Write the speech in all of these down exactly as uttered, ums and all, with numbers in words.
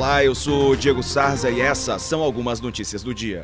Olá, eu sou Diego Sarza e essas são algumas notícias do dia.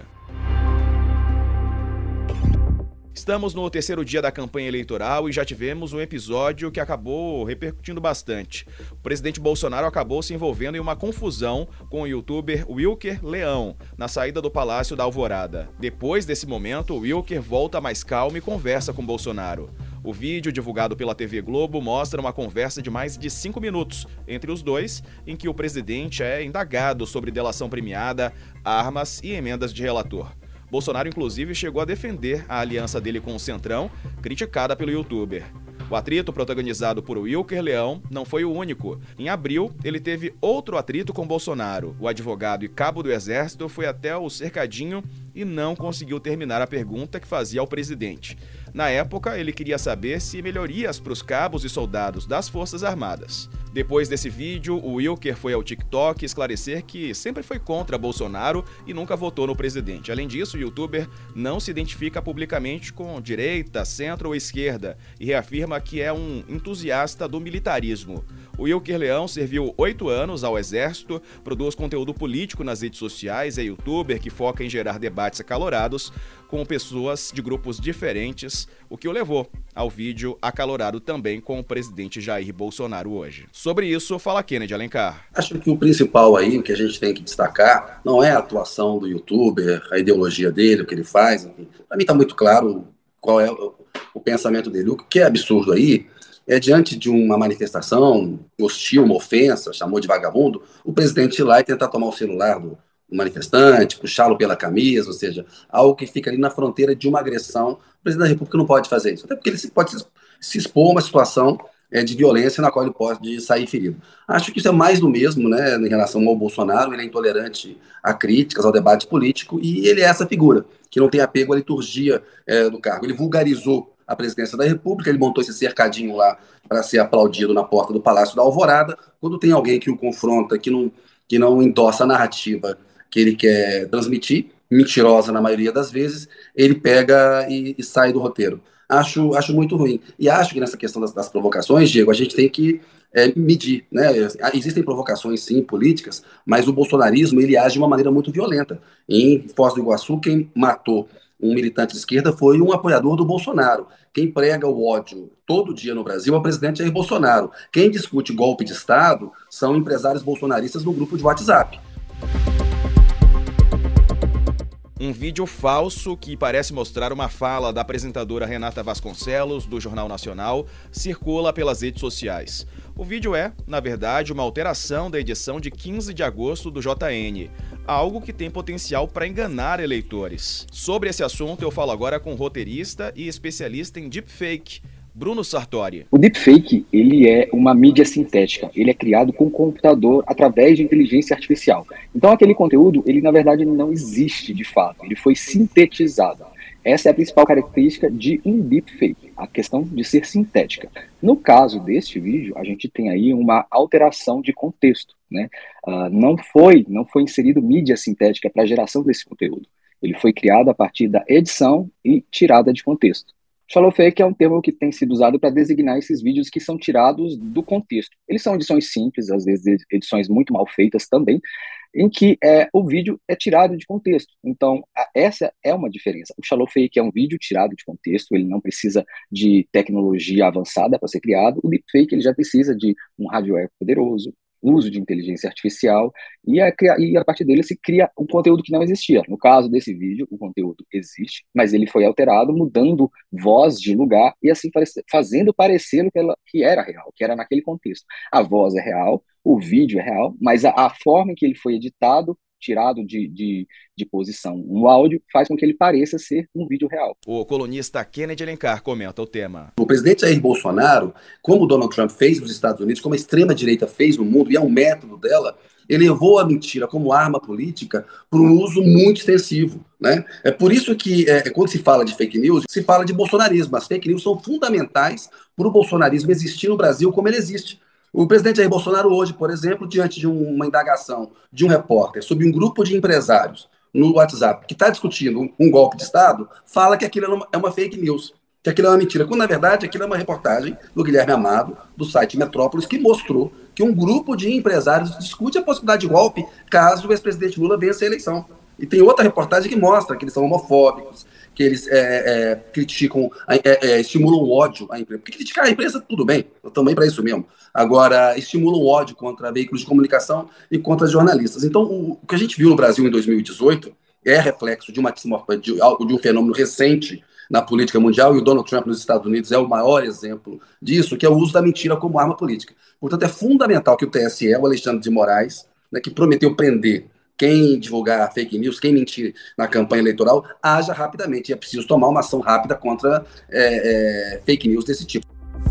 Estamos no terceiro dia da campanha eleitoral e já tivemos um episódio que acabou repercutindo bastante. O presidente Bolsonaro acabou se envolvendo em uma confusão com o youtuber Wilker Leão, na saída do Palácio da Alvorada. Depois desse momento, o Wilker volta mais calmo e conversa com Bolsonaro. O vídeo divulgado pela T V Globo mostra uma conversa de mais de cinco minutos entre os dois, em que o presidente é indagado sobre delação premiada, armas e emendas de relator. Bolsonaro, inclusive, chegou a defender a aliança dele com o Centrão, criticada pelo youtuber. O atrito protagonizado por Wilker Leão não foi o único. Em abril, ele teve outro atrito com Bolsonaro. O advogado e cabo do Exército foi até o cercadinho e não conseguiu terminar a pergunta que fazia ao presidente. Na época, ele queria saber se melhorias para os cabos e soldados das Forças Armadas. Depois desse vídeo, o Wilker foi ao TikTok esclarecer que sempre foi contra Bolsonaro e nunca votou no presidente. Além disso, o youtuber não se identifica publicamente com direita, centro ou esquerda e reafirma que é um entusiasta do militarismo. O Wilker Leão serviu oito anos ao Exército, produz conteúdo político nas redes sociais, é youtuber que foca em gerar debates acalorados com pessoas de grupos diferentes, o que o levou ao vídeo acalorado também com o presidente Jair Bolsonaro hoje. Sobre isso, fala Kennedy Alencar. Acho que o principal aí, o que a gente tem que destacar, não é a atuação do youtuber, a ideologia dele, o que ele faz, enfim. Para mim está muito claro qual é o, o pensamento dele. O que é absurdo aí é, diante de uma manifestação hostil, uma ofensa, chamou de vagabundo, o presidente ir lá e tentar tomar o celular do manifestante, puxá-lo pela camisa, ou seja, algo que fica ali na fronteira de uma agressão. O presidente da República não pode fazer isso, até porque ele pode se expor a uma situação é, de violência na qual ele pode sair ferido. Acho que isso é mais do mesmo, né, em relação ao Bolsonaro. Ele é intolerante a críticas, ao debate político, e ele é essa figura que não tem apego à liturgia é, do cargo. Ele vulgarizou a presidência da República, ele montou esse cercadinho lá para ser aplaudido na porta do Palácio da Alvorada. Quando tem alguém que o confronta, que não, que não endossa a narrativa que ele quer transmitir, mentirosa na maioria das vezes, ele pega e, e sai do roteiro. Acho, acho muito ruim. E acho que nessa questão das, das provocações, Diego, a gente tem que é, medir, né? Existem provocações, sim, políticas, mas o bolsonarismo, ele age de uma maneira muito violenta. Em Foz do Iguaçu, quem matou um militante de esquerda foi um apoiador do Bolsonaro. Quem prega o ódio todo dia no Brasil é o presidente Jair Bolsonaro. Quem discute golpe de Estado são empresários bolsonaristas no grupo de WhatsApp. Um vídeo falso que parece mostrar uma fala da apresentadora Renata Vasconcelos, do Jornal Nacional, circula pelas redes sociais. O vídeo é, na verdade, uma alteração da edição de quinze de agosto do J N, algo que tem potencial para enganar eleitores. Sobre esse assunto, eu falo agora com o roteirista e especialista em deepfake, Bruno Sartori. O deepfake, ele é uma mídia sintética. Ele é criado com computador através de inteligência artificial. Então, aquele conteúdo, ele na verdade não existe de fato. Ele foi sintetizado. Essa é a principal característica de um deepfake, a questão de ser sintética. No caso deste vídeo, a gente tem aí uma alteração de contexto, né? Uh, não foi, não foi inserido mídia sintética para a geração desse conteúdo. Ele foi criado a partir da edição e tirada de contexto. Shallow fake é um termo que tem sido usado para designar esses vídeos que são tirados do contexto. Eles são edições simples, às vezes edições muito mal feitas também, em que é, o vídeo é tirado de contexto. Então, a, essa é uma diferença. O shallow fake é um vídeo tirado de contexto, ele não precisa de tecnologia avançada para ser criado. O deepfake ele já precisa de um hardware poderoso, uso de inteligência artificial, e a, e a partir dele se cria um conteúdo que não existia. No caso desse vídeo, o conteúdo existe, mas ele foi alterado, mudando voz de lugar e assim parece, fazendo parecer que, ela, que era real, que era naquele contexto. A voz é real, o vídeo é real, mas a, a forma em que ele foi editado, tirado de, de, de posição no áudio, faz com que ele pareça ser um vídeo real. O colunista Kennedy Alencar comenta o tema. O presidente Jair Bolsonaro, como o Donald Trump fez nos Estados Unidos, como a extrema-direita fez no mundo, e é um método dela, ele levou a mentira como arma política para um uso muito extensivo, né? É por isso que, é, quando se fala de fake news, se fala de bolsonarismo. As fake news são fundamentais para o bolsonarismo existir no Brasil como ele existe. O presidente Jair Bolsonaro hoje, por exemplo, diante de um, uma indagação de um repórter sobre um grupo de empresários no WhatsApp que está discutindo um, um golpe de Estado, fala que aquilo é uma, é uma fake news, que aquilo é uma mentira, quando na verdade aquilo é uma reportagem do Guilherme Amado, do site Metrópolis, que mostrou que um grupo de empresários discute a possibilidade de golpe caso o ex-presidente Lula vença a eleição. E tem outra reportagem que mostra que eles são homofóbicos, que eles é, é, criticam, é, é, estimulam o ódio à imprensa. Porque criticar a imprensa, tudo bem, também para isso mesmo. Agora, estimulam o ódio contra veículos de comunicação e contra jornalistas. Então, o, o que a gente viu no Brasil em dois mil e dezoito é reflexo de, uma, de, de um fenômeno recente na política mundial, e o Donald Trump nos Estados Unidos é o maior exemplo disso, que é o uso da mentira como arma política. Portanto, é fundamental que o T S E, o Alexandre de Moraes, né, que prometeu prender quem divulgar fake news, quem mentir na campanha eleitoral, haja rapidamente. E é preciso tomar uma ação rápida contra é, é, fake news desse tipo.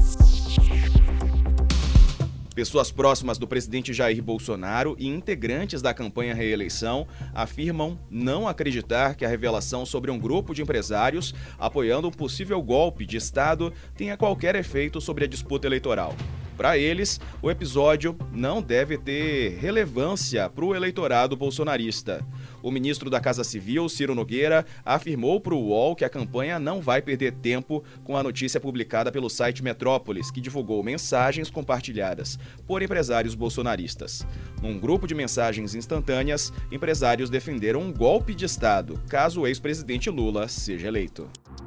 Pessoas próximas do presidente Jair Bolsonaro e integrantes da campanha reeleição afirmam não acreditar que a revelação sobre um grupo de empresários apoiando um possível golpe de Estado tenha qualquer efeito sobre a disputa eleitoral. Para eles, o episódio não deve ter relevância para o eleitorado bolsonarista. O ministro da Casa Civil, Ciro Nogueira, afirmou para o U O L que a campanha não vai perder tempo com a notícia publicada pelo site Metrópolis, que divulgou mensagens compartilhadas por empresários bolsonaristas. Num grupo de mensagens instantâneas, empresários defenderam um golpe de Estado, caso o ex-presidente Lula seja eleito.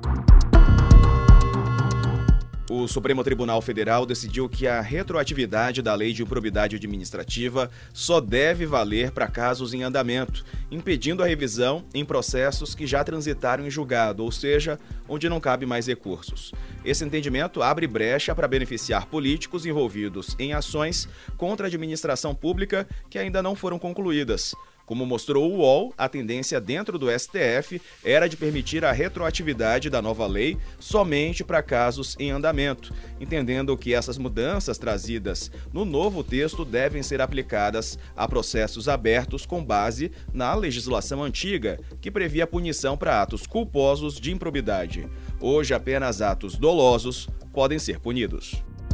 O Supremo Tribunal Federal decidiu que a retroatividade da Lei de Improbidade Administrativa só deve valer para casos em andamento, impedindo a revisão em processos que já transitaram em julgado, ou seja, onde não cabe mais recursos. Esse entendimento abre brecha para beneficiar políticos envolvidos em ações contra a administração pública que ainda não foram concluídas. Como mostrou o U O L, a tendência dentro do S T F era de permitir a retroatividade da nova lei somente para casos em andamento, entendendo que essas mudanças trazidas no novo texto devem ser aplicadas a processos abertos com base na legislação antiga, que previa punição para atos culposos de improbidade. Hoje, apenas atos dolosos podem ser punidos.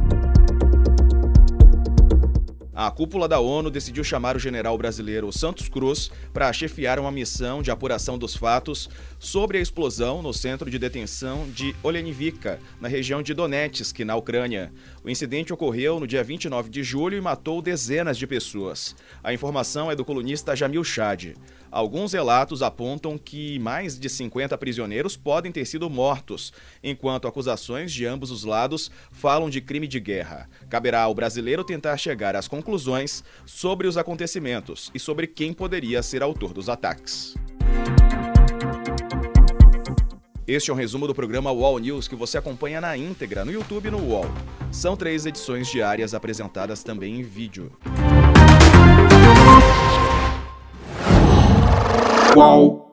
A cúpula da ONU decidiu chamar o general brasileiro Santos Cruz para chefiar uma missão de apuração dos fatos sobre a explosão no centro de detenção de Olenivka, na região de Donetsk, na Ucrânia. O incidente ocorreu no dia vinte e nove de julho e matou dezenas de pessoas. A informação é do colunista Jamil Chad. Alguns relatos apontam que mais de cinquenta prisioneiros podem ter sido mortos, enquanto acusações de ambos os lados falam de crime de guerra. Caberá ao brasileiro tentar chegar às conclusões sobre os acontecimentos e sobre quem poderia ser autor dos ataques. Este é um resumo do programa U O L News que você acompanha na íntegra no YouTube e no U O L. São três edições diárias apresentadas também em vídeo. Qual?